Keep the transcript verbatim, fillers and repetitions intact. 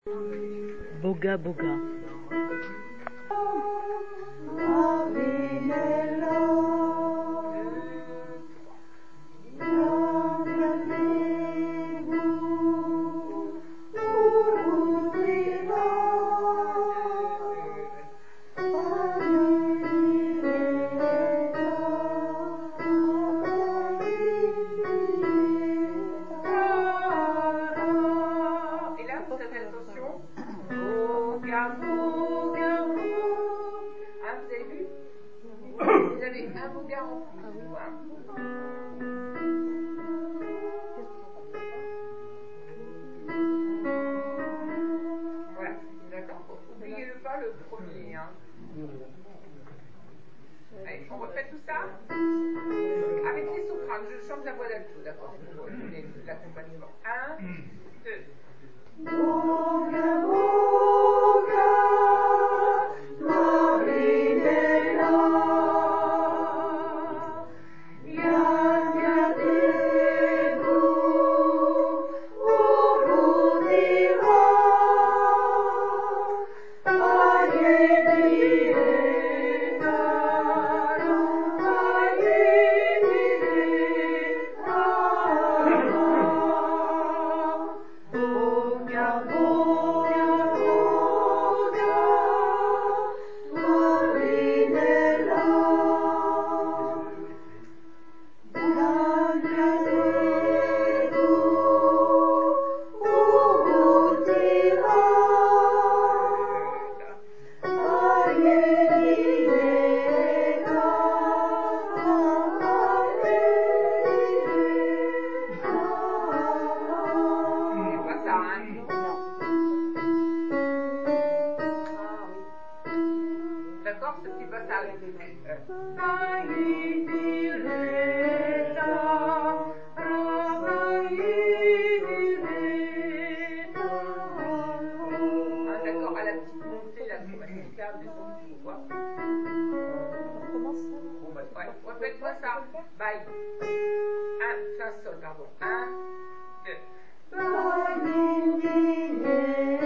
Boga boga. On refait tout ça avec les sopranes. Je chante la voix d'alto, d'accord, pour donner l'accompagnement. Un, deux. Boga, boga, Marinella, Yagliatevu, Urudira, D'accord, ce petit passage. Ah, d'accord, à la petite montée, là, qu'on va se faire des sons qui vous voient. On commence ça? Ouais, refaites-moi ça. Bye. Un, c'est un sol, pardon. Un, deux.